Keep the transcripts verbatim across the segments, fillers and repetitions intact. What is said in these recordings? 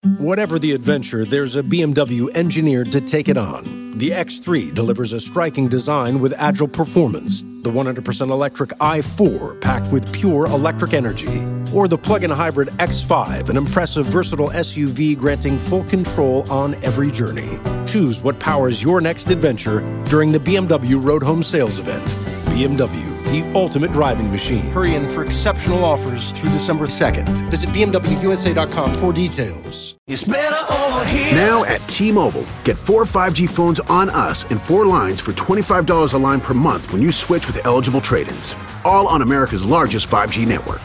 Whatever the adventure, there's a B M W engineered to take it on. The X three delivers a striking design with agile performance. The one hundred percent electric i four, packed with pure electric energy. Or the plug-in hybrid X five, an impressive, versatile S U V granting full control on every journey. Choose what powers your next adventure during the B M W Road Home Sales Event. B M W, the ultimate driving machine. Hurry in for exceptional offers through December second. Visit B M W U S A dot com for details. It's better over here. Now at T-Mobile, get four five G phones on us and four lines for twenty-five dollars a line per month when you switch with eligible trade-ins. All on America's largest five G network.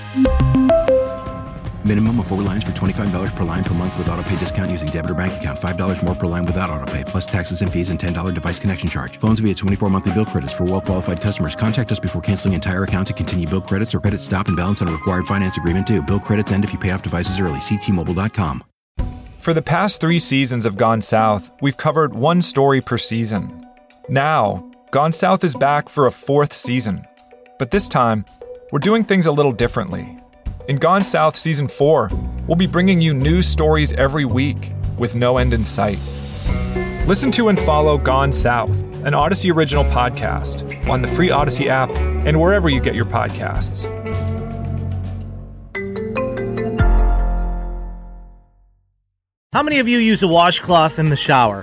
Minimum of four lines for twenty-five dollars per line per month with autopay discount using debit or bank account. five dollars more per line without autopay, plus taxes and fees and ten dollars device connection charge. Phones via twenty-four monthly bill credits for well-qualified customers. Contact us before canceling entire account to continue bill credits or credit stop and balance on a required finance agreement due. Bill credits end if you pay off devices early. See T Mobile dot com. For the past three seasons of Gone South, we've covered one story per season. Now, Gone South is back for a fourth season. But this time, we're doing things a little differently. In Gone South Season four, we'll be bringing you new stories every week with no end in sight. Listen to and follow Gone South, an Odyssey original podcast, on the free Odyssey app and wherever you get your podcasts. How many of you use a washcloth in the shower?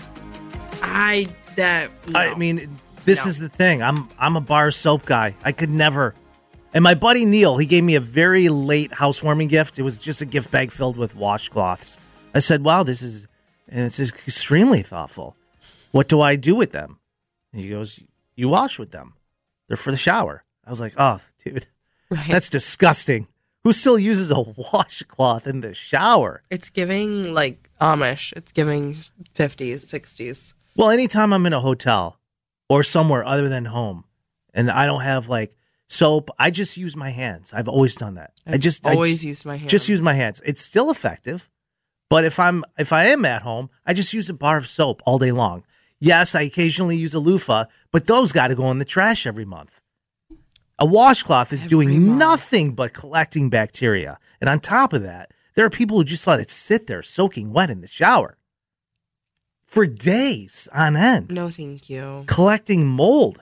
I that no. I mean, this No. is the thing. I'm I'm a bar soap guy. I could never. And my buddy Neil, he gave me a very late housewarming gift. It was just a gift bag filled with washcloths. I said, "Wow, this is and it's extremely thoughtful. What do I do with them?" And he goes, "You wash with them. They're for the shower." I was like, "Oh, dude, Right. that's disgusting. Who still uses a washcloth in the shower?" It's giving like Amish. It's giving fifties, sixties. Well, anytime I'm in a hotel or somewhere other than home and I don't have like soap, I just use my hands. I've always done that. I've I just always I, used my hands. Just use my hands. It's still effective. But if I'm if I am at home, I just use a bar of soap all day long. Yes, I occasionally use a loofah, but those got to go in the trash every month. A washcloth is Every doing month. nothing but collecting bacteria. And on top of that, there are people who just let it sit there soaking wet in the shower for days on end, No, thank you. collecting mold.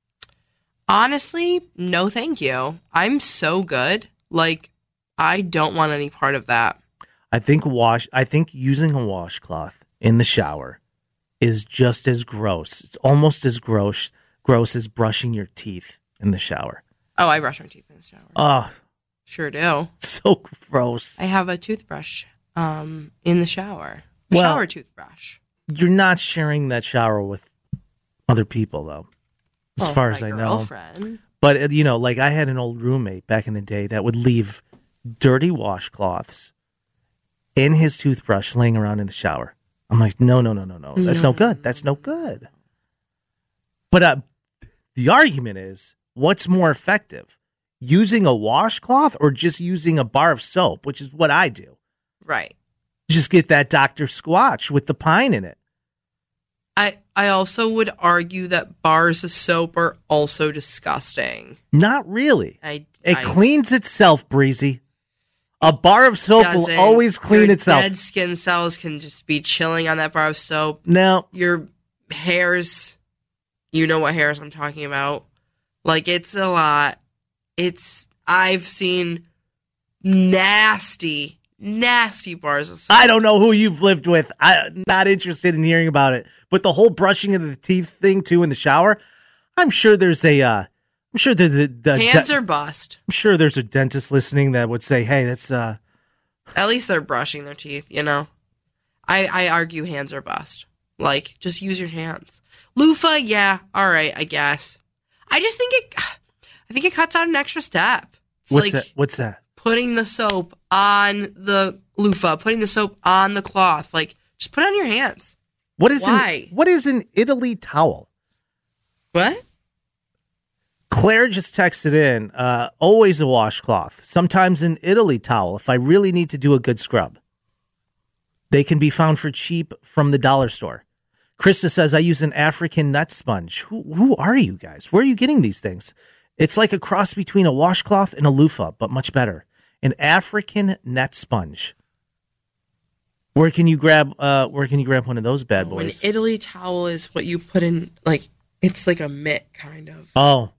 Honestly, no, thank you. I'm so good. Like, I don't want any part of that. I think wash. I think using a washcloth in the shower is just as gross. It's almost as gross gross as brushing your teeth in the shower. Oh, I brush my teeth in the shower. Oh, Sure do. so gross. I have a toothbrush um, in the shower. A Well- shower toothbrush. You're not sharing that shower with other people, though, as Oh, far my as I know. girlfriend. But, uh, you know, like I had an old roommate back in the day that would leave dirty washcloths in his toothbrush laying around in the shower. I'm like, no, no, no, no, no. That's no, No. good. That's no good. But uh, the argument is, what's more effective? Using a washcloth or just using a bar of soap, which is what I do. Right. Just get that Doctor Squatch with the pine in it. I, I also would argue that bars of soap are also disgusting. Not really. I, It I, cleans itself, Breezy. A bar of soap will doesn't. always clean Your itself. Dead skin cells can just be chilling on that bar of soap. No, Your hairs, you know what hairs I'm talking about. Like, it's a lot. It's, I've seen nasty, nasty bars of soap. I don't know who you've lived with. I'm not interested in hearing about it. But the whole brushing of the teeth thing too in the shower, I'm sure there's a. Uh, I'm sure the, the, the Hands de- are bust. I'm sure there's a dentist listening that would say, "Hey, that's uh, At least they're brushing their teeth, you know? I, I argue hands are bust. Like, just use your hands. Loofah, yeah, all right, I guess. I just think it, I think it cuts out an extra step. It's what's like that? What's that? putting the soap on the loofah, putting the soap on the cloth. Like, just put it on your hands. What is Why? an what is an Italy towel?" What? Claire just texted in, uh, always a washcloth, sometimes an Italy towel if I really need to do a good scrub. They can be found for cheap from the dollar store. Krista says, I use an African nut sponge. Who, who are you guys? Where are you getting these things? It's like a cross between a washcloth and a loofah, but much better. An African net sponge. Where can you grab? Uh, where can you grab one of those bad Oh, an boys? Italy towel is what you put in, like, it's like a mitt, kind of. Oh,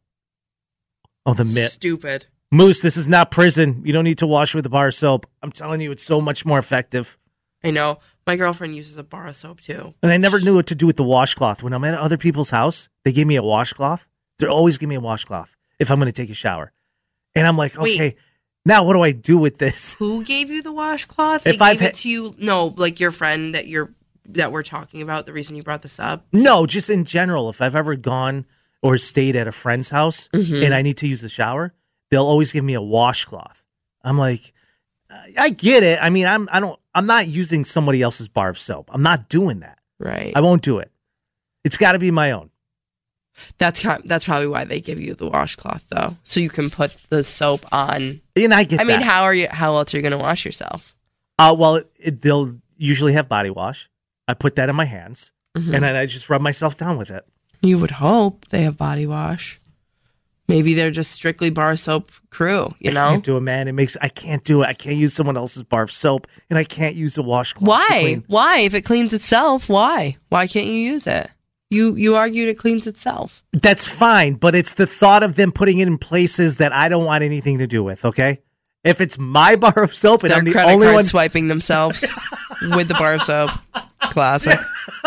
oh, the mitt. Stupid. Moose, this is not prison. You don't need to wash with a bar of soap. I'm telling you, it's so much more effective. I know. My girlfriend uses a bar of soap, too. And I never knew what to do with the washcloth. When I'm at other people's house, they give me a washcloth. They always give me a washcloth if I'm going to take a shower. And I'm like, Wait. okay, now what do I do with this? Who gave you the washcloth? They If gave I've it ha- to you? No, like your friend that you're that we're talking about. The reason you brought this up. No, just in general. If I've ever gone or stayed at a friend's house Mhm. and I need to use the shower, they'll always give me a washcloth. I'm like, I I get it. I mean, I'm I don't I'm not using somebody else's bar of soap. I'm not doing that. Right. I won't do it. It's got to be my own. That's kind that's probably why they give you the washcloth, though, so you can put the soap on. And I get I mean, that. how are you? How else are you going to wash yourself? Uh, well, it, it, they'll usually have body wash. I put that in my hands, Mhm. and then I just rub myself down with it. You would hope they have body wash. Maybe they're just strictly bar soap crew. You I know can't do it, man. It makes I can't do it. I can't use someone else's bar of soap, and I can't use a washcloth. to why? clean. Why? If it cleans itself, why? Why can't you use it? You you argued it cleans itself. That's fine, but it's the thought of them putting it in places that I don't want anything to do with. Okay, if it's my bar of soap and Their I'm the credit only card one, swiping themselves with the bar of soap. Classic.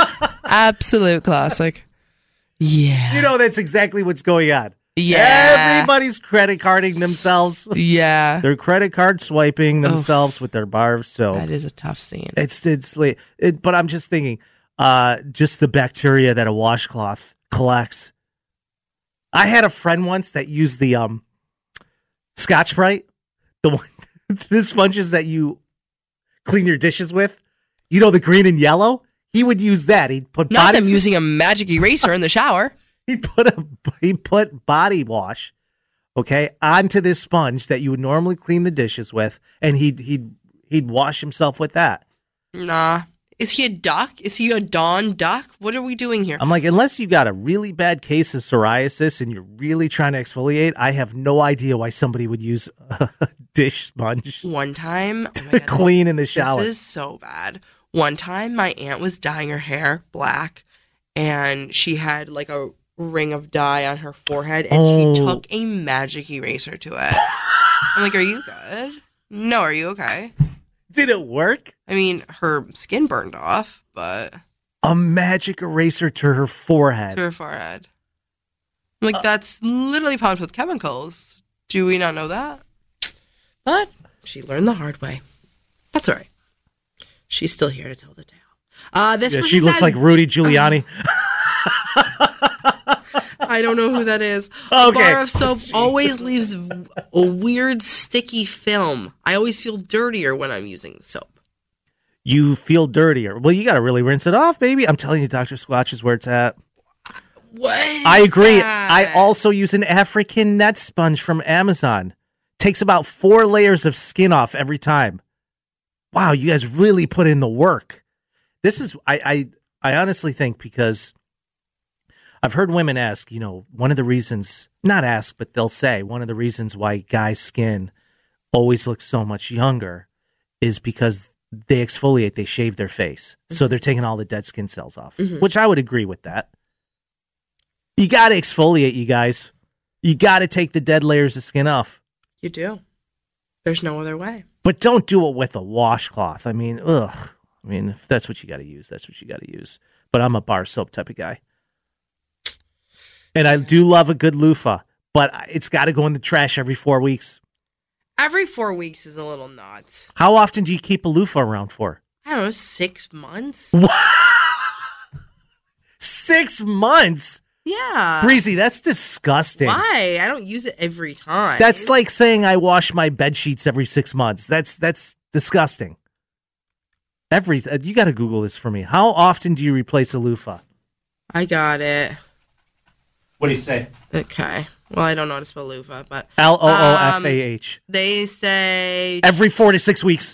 Absolute classic. Yeah. you know that's exactly what's going on. Yeah. Everybody's credit carding themselves. Yeah. They're credit card swiping themselves with their bar of soap. That is a tough scene. It's it's like, it, but I'm just thinking, uh, just the bacteria that a washcloth collects. I had a friend once that used the um, Scotch-Brite, the one, the sponges that you clean your dishes with. You know, the green and yellow. He would use that. He'd put Not body, them using a magic eraser in the shower. He put a he put body wash, okay, onto this sponge that you would normally clean the dishes with, and he'd he'd he'd wash himself with that. Nah. Is he a duck? Is he a Dawn duck? What are we doing here? I'm like, unless you got a really bad case of psoriasis and you're really trying to exfoliate, I have no idea why somebody would use a dish sponge One time, oh my to God, clean in the shower. This is so bad. One time, my aunt was dyeing her hair black, and she had like a ring of dye on her forehead, and Oh. she took a magic eraser to it. I'm like, are you good? No, are you okay? Did it work? I mean, her skin burned off, but A magic eraser to her forehead. to her forehead. I'm like, that's literally pumped with chemicals. Do we not know that? But she learned the hard way. That's all right. She's still here to tell the tale. Uh, this Yeah, person she looks says- like Rudy Giuliani. I don't know who that is. Okay. A bar of soap always leaves a weird sticky film. I always feel dirtier when I'm using the soap. You feel dirtier. Well, you got to really rinse it off, baby. I'm telling you, Doctor Squatch is where it's at. What? I is agree. that? I also use an African net sponge from Amazon. Takes about four layers of skin off every time. Wow, you guys really put in the work. This is, I, I, I honestly think, because I've heard women ask, you know, one of the reasons, not ask, but they'll say, one of the reasons why guys' skin always looks so much younger is because they exfoliate, they shave their face. So they're taking all the dead skin cells off, Mhm. which I would agree with that. You got to exfoliate, you guys. You got to take the dead layers of skin off. You do. There's no other way. But don't do it with a washcloth. I mean, ugh. I mean, if that's what you got to use, that's what you got to use. But I'm a bar soap type of guy. And I do love a good loofah, but it's got to go in the trash every four weeks. Every four weeks is a little nuts. How often do you keep a loofah around for? I don't know, six months? Six months? Yeah. Breezy, that's disgusting. Why? I don't use it every time. That's like saying I wash my bed sheets every six months. That's that's disgusting. Every uh, you got to Google this for me. How often do you replace a loofah? I got it. What do you say? Okay. Well, I don't know how to spell loofah, but L O O F A H. they say Every four to six weeks.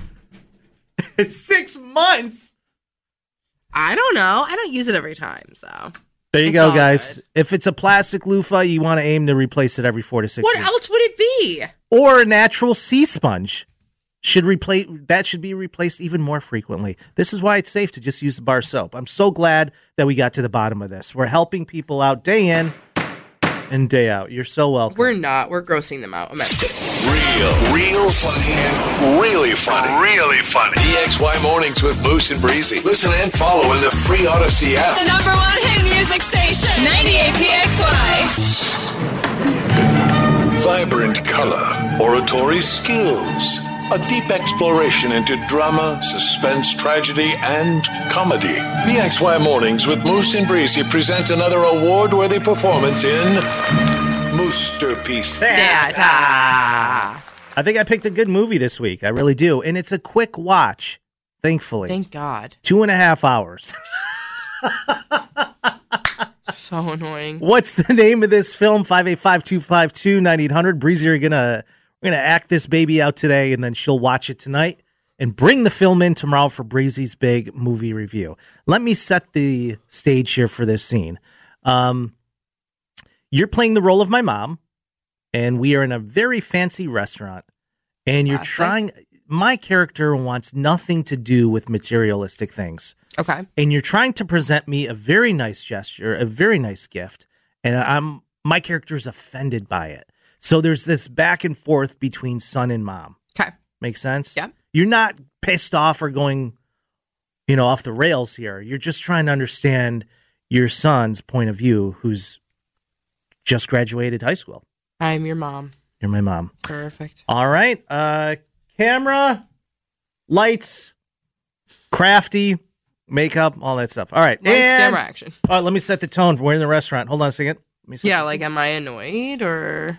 Six months. I don't know. I don't use it every time, so. There you It's go, all guys. good. If it's a plastic loofah, you want to aim to replace it every four to six What weeks. else would it be? Or a natural sea sponge. should replace that should be replaced even more frequently. This is why it's safe to just use the bar soap. I'm so glad that we got to the bottom of this. We're helping people out day in and day out. You're so welcome. We're not. We're grossing them out. I'm at- Real, real funny and really funny. Really funny. D X Y Mornings with Moose and Breezy. Listen and follow in the free Odyssey app. The number one hit music station, ninety-eight P X Y. Vibrant color, oratory skills, a deep exploration into drama, suspense, tragedy, and comedy. D X Y Mornings with Moose and Breezy present another award-worthy performance in Moosterpiece Theater. I think I picked a good movie this week. I really do. And it's a quick watch, thankfully. Thank God. Two and a half hours. So annoying. What's the name of this film? five eight five, two five two, nine eight hundred. Breezy, you're gonna, we're going to act this baby out today, and then she'll watch it tonight and bring the film in tomorrow for Breezy's big movie review. Let me set the stage here for this scene. Um, you're playing the role of my mom, and we are in a very fancy restaurant, and you're Classic. trying... My character wants nothing to do with materialistic things. Okay. And you're trying to present me a very nice gesture, a very nice gift, and I'm my character's offended by it. So there's this back and forth between son and mom. Okay. Make sense? Yeah. You're not pissed off or going, you know, off the rails here. You're just trying to understand your son's point of view, who's just graduated high school. I'm your mom. You're my mom. Perfect. All right. Uh, camera, lights, crafty, makeup, all that stuff. All right. Lights, and, camera, action. all right, let me set the tone. We're in the restaurant. Hold on a second. Let me set Yeah, the- like, am I annoyed or...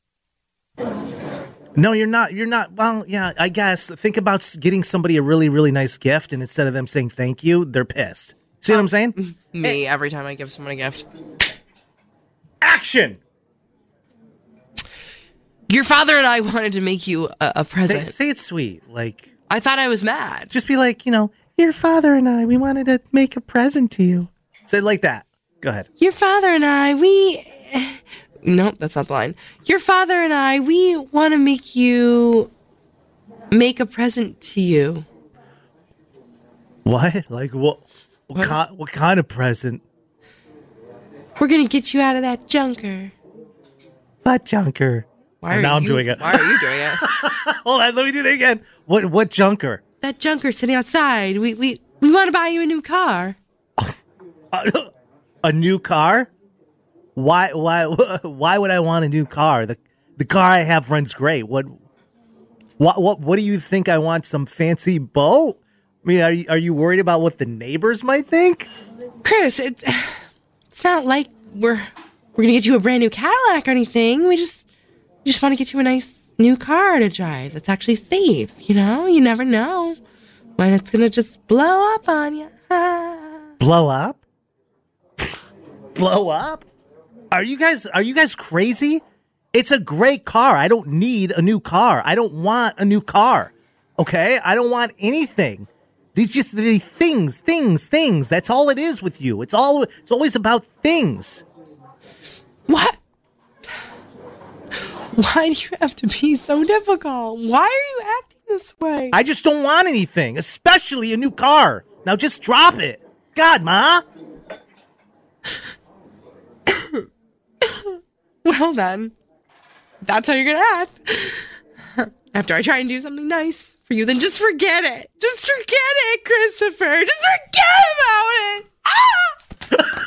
No, you're not. You're not. Well, yeah, I guess. Think about s- getting somebody a really, really nice gift, and instead of them saying thank you, they're pissed. See what I'm saying? Me every time I give someone a gift. Action! Your father and I wanted to make you a, a Say, present. say it sweet. Like, I thought I was mad. just be like, you know, your father and I, we wanted to make a present to you. Say it like that. Go ahead. Your father and I, we... Nope, that's not the line. Your father and I, we want to make you... Make a present to you. What? Like, what? What, What? Kind, what kind of present? We're going to get you out of that junker. Butt junker. Why Oh, are now I'm you, doing it. Why are you doing it? Hold on, let me do that again. What? What junker? That junker sitting outside. We we we want to buy you a new car. A new car? Why? Why? Why would I want a new car? The the car I have runs great. What? What? What? What do you think? I want some fancy boat? I mean, are you are you worried about what the neighbors might think? Chris, it's it's not like we're we're gonna get you a brand new Cadillac or anything. We just we just want to get you a nice new car to drive that's actually safe. You know, you never know when it's gonna just blow up on you. Blow up? Blow up? Are you guys are you guys crazy? It's a great car. I don't need a new car. I don't want a new car. Okay? I don't want anything. These just the things, things, things. That's all it is with you. It's all it's always about things. What? Why do you have to be so difficult? Why are you acting this way? I just don't want anything, especially a new car. Now just drop it. God, Ma. Well then, that's how you're gonna act. After I try and do something nice for you, then just forget it. Just forget it, Christopher. Just forget about it. Ah!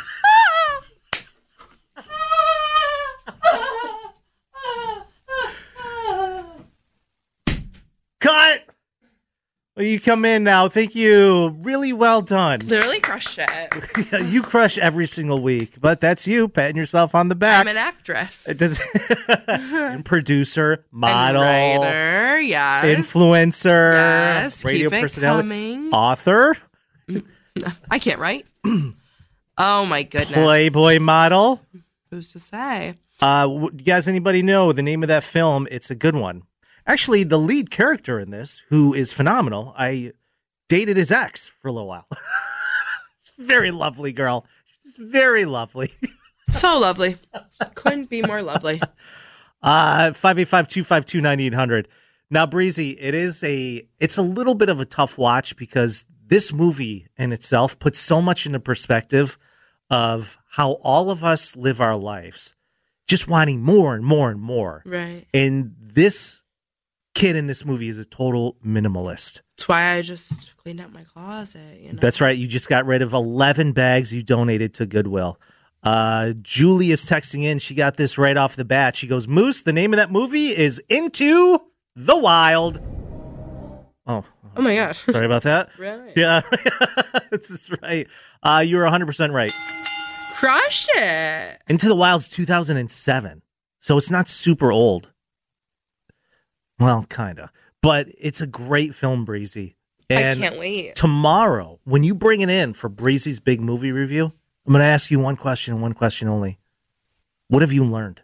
Cut. Well, you come in now. Thank you. Really well done. Literally crushed it. You crush every single week, but that's you patting yourself on the back. I'm an actress. It does. And producer, model, And writer, yes. influencer, Yes, radio keep it personality, coming. author, I can't write. Oh my goodness. Playboy model. Who's to say? Uh, w- you guys, anybody know the name of that film? It's a good one. Actually, the lead character in this, who is phenomenal, I dated his ex for a little while. Very lovely girl. She's very lovely. So lovely. Couldn't be more lovely. Uh, five eight five, two five two, nine eight hundred. Now, Breezy, it is a, it's a little bit of a tough watch because this movie in itself puts so much into perspective of how all of us live our lives, just wanting more and more and more. Right. And this kid in this movie is a total minimalist. That's why I just cleaned out my closet. You know? That's right. You just got rid of eleven bags you donated to Goodwill. Uh, Julie is texting in. She got this right off the bat. She goes, Moose, the name of that movie is Into the Wild. Oh. Oh, my gosh. Sorry about that. Right. Yeah. This is right. Uh, you were one hundred percent right. Crushed it. Into the Wild's two thousand seven. So it's not super old. Well, kind of. But it's a great film, Breezy. And I can't wait. Tomorrow, when you bring it in for Breezy's big movie review, I'm going to ask you one question and one question only. What have you learned?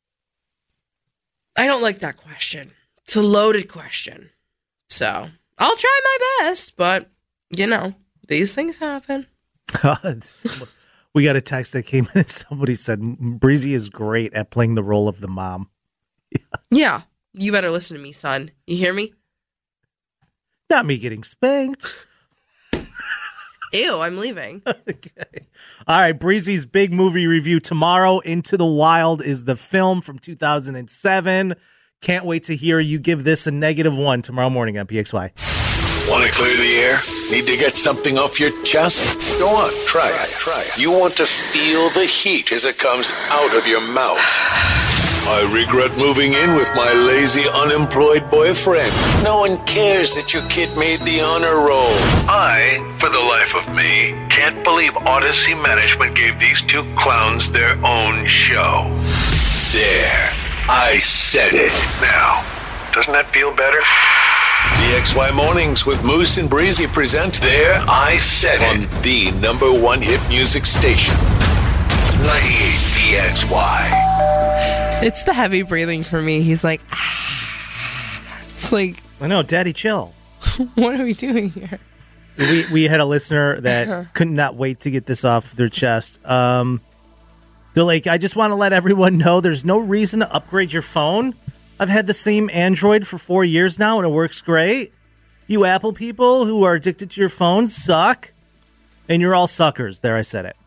I don't like that question. It's a loaded question. So I'll try my best, but, you know, these things happen. We got a text that came in and somebody said, Breezy is great at playing the role of the mom. Yeah. yeah. You better listen to me, son. You hear me? Not me getting spanked. Ew, I'm leaving. Okay. All right, Breezy's big movie review tomorrow. Into the Wild is the film from two thousand seven. Can't wait to hear you give this a negative one tomorrow morning on P X Y. Want to clear the air? Need to get something off your chest? Go on, try it. Try it. You want to feel the heat as it comes out of your mouth. I regret moving in with my lazy, unemployed boyfriend. No one cares that your kid made the honor roll. I, for the life of me, can't believe Odyssey Management gave these two clowns their own show. There. I said it. Now, doesn't that feel better? P X Y Mornings with Moose and Breezy present There I Said It on the number one hit music station. ninety-eight P X Y. It's the heavy breathing for me. He's like, ah. It's like, I know, Daddy, chill. What are we doing here? We we had a listener that could not wait to get this off their chest. Um, they're like, I just want to let everyone know there's no reason to upgrade your phone. I've had the same Android for four years now, and it works great. You Apple people who are addicted to your phones suck, and you're all suckers. There, I said it.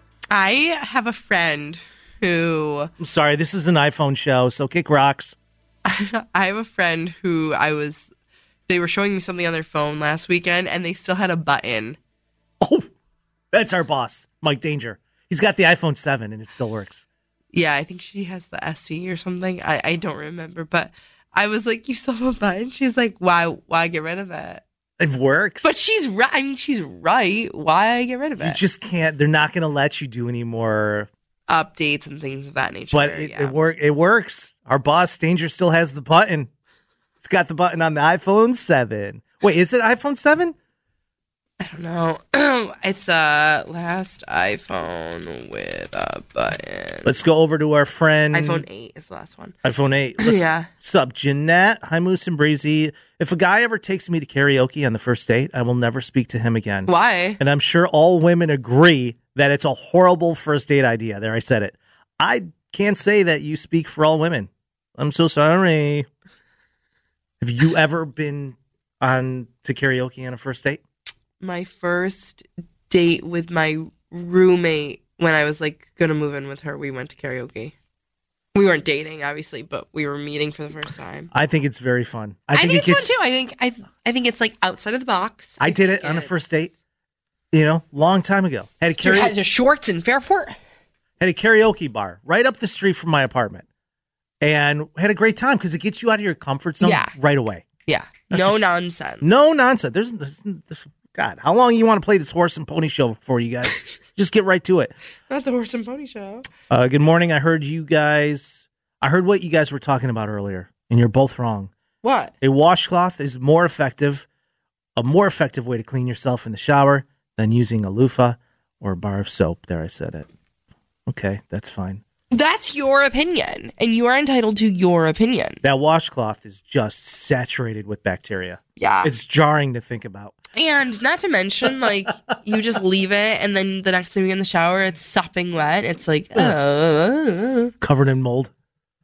I have a friend who... I'm sorry, this is an iPhone show, so kick rocks. I have a friend who I was... They were showing me something on their phone last weekend, and they still had a button. Oh, that's our boss, Mike Danger. He's got the iPhone seven, and it still works. Yeah, I think she has the S E or something. I, I don't remember, but I was like, you still have a button? She's like, why why get rid of it? It works. But she's right. I mean, she's right. Why get rid of it? You just can't. They're not going to let you do any more updates and things of that nature. But it, yeah. it, work, it works. Our boss, Danger, still has the button. It's got the button on the iPhone seven. Wait, is it iPhone seven? I don't know. It's a last iPhone with a button. Let's go over to our friend. iPhone eight is the last one. iPhone eight. Listen, yeah. What's up, Jeanette? Hi, Moose and Breezy. If a guy ever takes me to karaoke on the first date, I will never speak to him again. Why? And I'm sure all women agree that it's a horrible first date idea. There, I said it. I can't say that you speak for all women. I'm so sorry. Have you ever been on to karaoke on a first date? My first date with my roommate when I was like gonna move in with her, we went to karaoke. We weren't dating, obviously, but we were meeting for the first time. I think it's very fun. I, I think, think it it's gets, fun too. I think I I think it's like outside of the box. I, I did it on a first date, you know, long time ago. Had a karaoke had a Shorts in Fairport. Had a karaoke bar right up the street from my apartment, and had a great time because it gets you out of your comfort zone yeah. right away. Yeah, no nonsense. No nonsense. There's, there's, there's God, how long you want to play this horse and pony show for, you guys? Just get right to it. Not the horse and pony show. Uh, good morning. I heard you guys. I heard what you guys were talking about earlier, and you're both wrong. What? A washcloth is more effective, a more effective way to clean yourself in the shower than using a loofah or a bar of soap. There, I said it. Okay, that's fine. That's your opinion, and you are entitled to your opinion. That washcloth is just saturated with bacteria. Yeah. It's jarring to think about. And not to mention, like, you just leave it, and then the next time you get in the shower, it's sopping wet. It's like, oh. Covered in mold.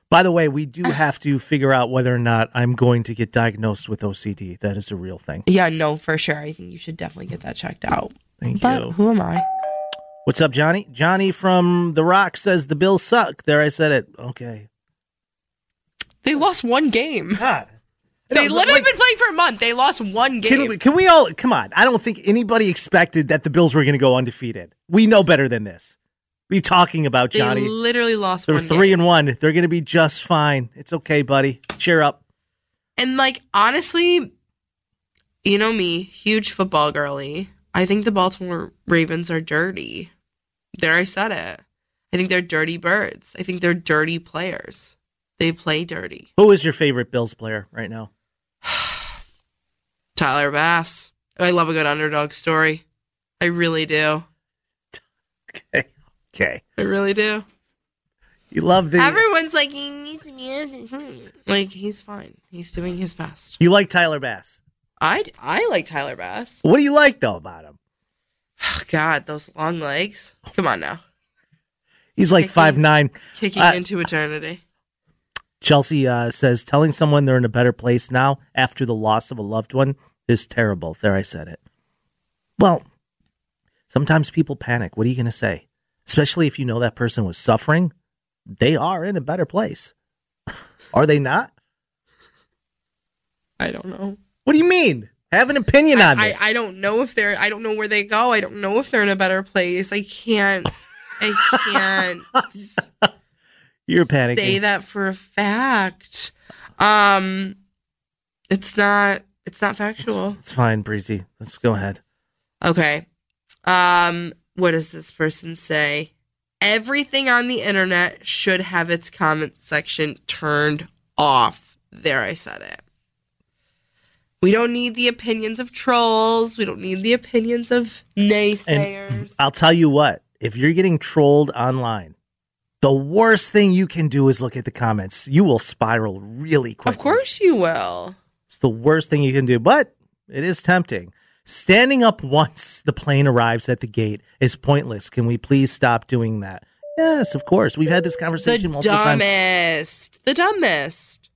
By the way, we do have to figure out whether or not I'm going to get diagnosed with O C D. That is a real thing. Yeah, no, for sure. I think you should definitely get that checked out. Thank but you. Who am I? What's up, Johnny? Johnny from The Rock says the Bills suck. There, I said it. Okay. They lost one game. God. They No, literally like, been playing for a month. They lost one game. Can, can we all, come on. I don't think anybody expected that the Bills were going to go undefeated. We know better than this. What are you talking about, Johnny? They literally lost They're one three game. and one. They're going to be just fine. It's okay, buddy. Cheer up. And, like, honestly, you know me, huge football girly. I think the Baltimore Ravens are dirty. There, I said it. I think they're dirty birds. I think they're dirty players. They play dirty. Who is your favorite Bills player right now? Tyler Bass. I love a good underdog story. I really do. Okay. Okay. I really do. You love the... Everyone's like, he needs to be... Like, he's fine. He's doing his best. You like Tyler Bass? I, I like Tyler Bass. What do you like, though, about him? Oh, God, those long legs. Come on now. He's like five nine. Kicking Uh, into eternity. Chelsea uh, says, telling someone they're in a better place now after the loss of a loved one is terrible. There, I said it. Well, sometimes people panic. What are you going to say? Especially if you know that person was suffering. They are in a better place. Are they not? I don't know. What do you mean? Have an opinion on I, this. I, I don't know if they're, I don't know where they go. I don't know if they're in a better place. I can't, I can't You're panicking. say that for a fact. Um, it's not, it's not factual. It's, it's fine, Breezy. Let's go ahead. Okay. Um, what does this person say? Everything on the internet should have its comment section turned off. There, I said it. We don't need the opinions of trolls. We don't need the opinions of naysayers. And I'll tell you what, if you're getting trolled online, the worst thing you can do is look at the comments. You will spiral really quickly. Of course you will. It's the worst thing you can do, but it is tempting. Standing up once the plane arrives at the gate is pointless. Can we please stop doing that? Yes, of course. We've had this conversation The multiple times. dumbest. The dumbest.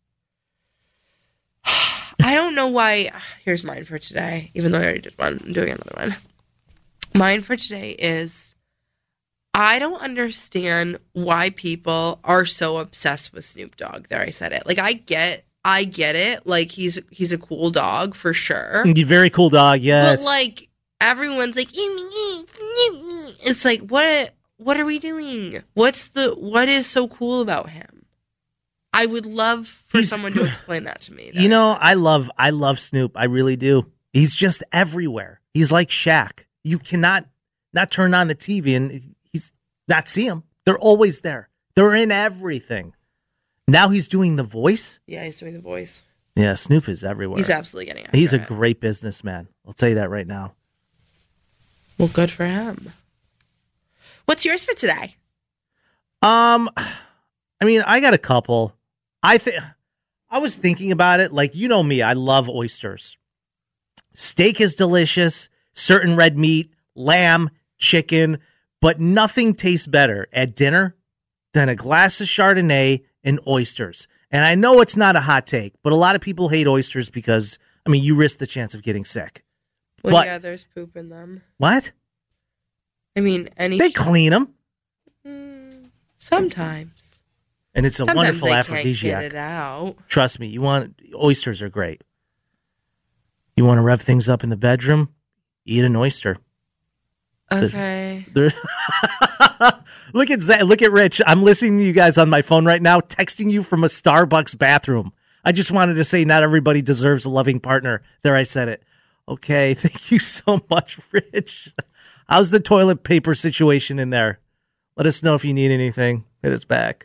I don't know why. Here's mine for today, even though I already did one. I'm doing another one. Mine for today is, I don't understand why people are so obsessed with Snoop Dogg. There, I said it. Like, I get, I get it. Like, he's he's a cool dog for sure. You're very cool dog, yes. But like, everyone's like, it's like, what? What are we doing? What's the? What is so cool about him? I would love for He's- someone to explain that to me. You know, I love I love Snoop. I really do. He's just everywhere. He's like Shaq. You cannot not turn on the T V and he's not see him. They're always there. They're in everything. Now he's doing The Voice. Yeah, he's doing The Voice. Yeah, Snoop is everywhere. He's absolutely getting after He's a it. great businessman. I'll tell you that right now. Well, good for him. What's yours for today? Um, I mean, I got a couple. I think I was thinking about it. Like, you know me, I love oysters. Steak is delicious. Certain red meat, lamb, chicken, but nothing tastes better at dinner than a glass of Chardonnay and oysters. And I know it's not a hot take, but a lot of people hate oysters because, I mean, you risk the chance of getting sick. Well, But- yeah, there's poop in them. What? I mean, any They clean them, Mm, sometimes. and it's a Sometimes wonderful they can't aphrodisiac. get it out. Trust me, you want oysters are great. You want to rev things up in the bedroom? Eat an oyster. Okay. There- look at Zach, look at Rich. I'm listening to you guys on my phone right now, texting you from a Starbucks bathroom. I just wanted to say not everybody deserves a loving partner. There, I said it. Okay, thank you so much, Rich. How's the toilet paper situation in there? Let us know if you need anything. Hit us back.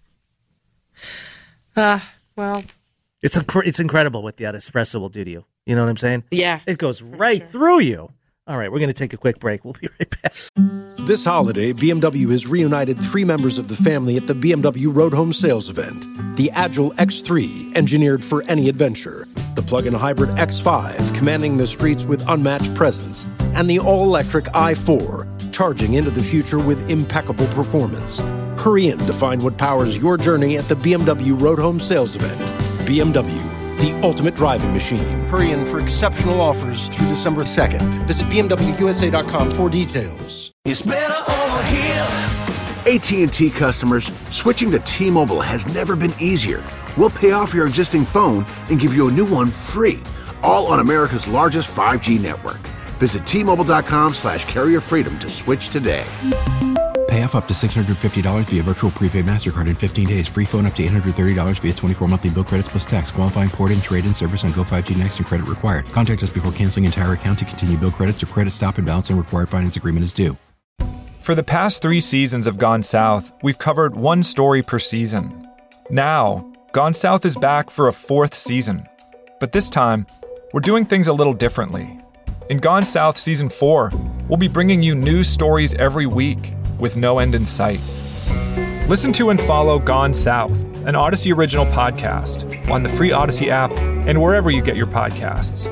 Uh, well, It's a, it's incredible what the espresso will do to you. You know what I'm saying? yeah. It goes right sure. through you. All right, we're going to take a quick break. We'll be right back. This holiday, B M W has reunited three members of the family at the B M W Road Home Sales event. The Agile X three, engineered for any adventure. The plug-in hybrid X five, commanding the streets with unmatched presence. And the all-electric i four, charging into the future with impeccable performance. Hurry in to find what powers your journey at the B M W Road Home Sales Event. B M W, the ultimate driving machine. Hurry in for exceptional offers through December second. Visit B M W U S A dot com for details. It's better over here. A T and T customers, switching to T-Mobile has never been easier. We'll pay off your existing phone and give you a new one free, all on America's largest five G network. Visit T-Mobile.com slash carrier freedom to switch today. Pay off up to six hundred fifty dollars via virtual prepaid MasterCard in fifteen days. Free phone up to eight hundred thirty dollars via twenty-four monthly bill credits plus tax. Qualifying port-in, trade-in service on Go five G Next and credit required. Contact us before canceling entire account to continue bill credits or credit stop and balance and required finance agreement is due. For the past three seasons of Gone South, we've covered one story per season. Now, Gone South is back for a fourth season. But this time, we're doing things a little differently. In Gone South Season four, we'll be bringing you news stories every week with no end in sight. Listen to and follow Gone South, an Odyssey original podcast, on the free Odyssey app and wherever you get your podcasts.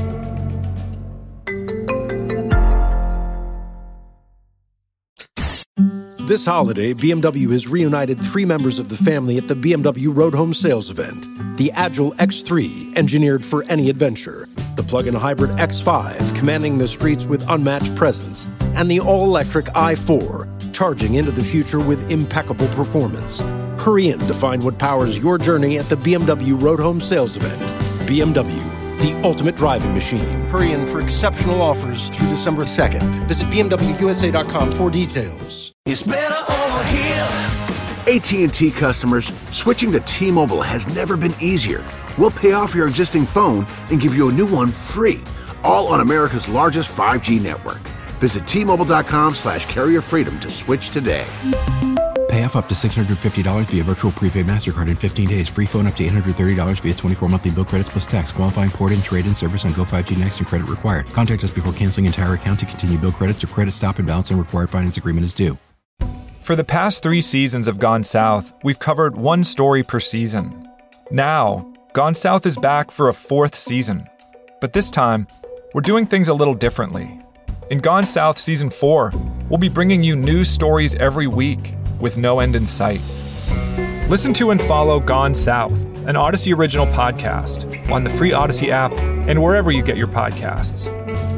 This holiday, B M W has reunited three members of the family at the B M W Road Home Sales Event. The Agile X three, engineered for any adventure. The plug-in hybrid X five, commanding the streets with unmatched presence. And the all-electric i four, charging into the future with impeccable performance. Hurry in to find what powers your journey at the B M W Road Home Sales Event. B M W, the ultimate driving machine. Hurry in for exceptional offers through December second. Visit B M W U S A dot com for details. It's better over here. A T and T customers, switching to T-Mobile has never been easier. We'll pay off your existing phone and give you a new one free, all on America's largest five G network. Visit T-Mobile.com slash carrier freedom to switch today. Pay off up to six hundred fifty dollars via virtual prepaid MasterCard in fifteen days. Free phone up to eight hundred thirty dollars via twenty-four monthly bill credits plus tax. Qualifying port-in, trade-in service on Go five G Next and credit required. Contact us before canceling entire account to continue bill credits or credit stop and balance and required finance agreement is due. For the past three seasons of Gone South, we've covered one story per season. Now, Gone South is back for a fourth season. But this time, we're doing things a little differently. In Gone South Season four, we'll be bringing you news stories every week with no end in sight. Listen to and follow Gone South, an Odyssey original podcast, on the free Odyssey app and wherever you get your podcasts.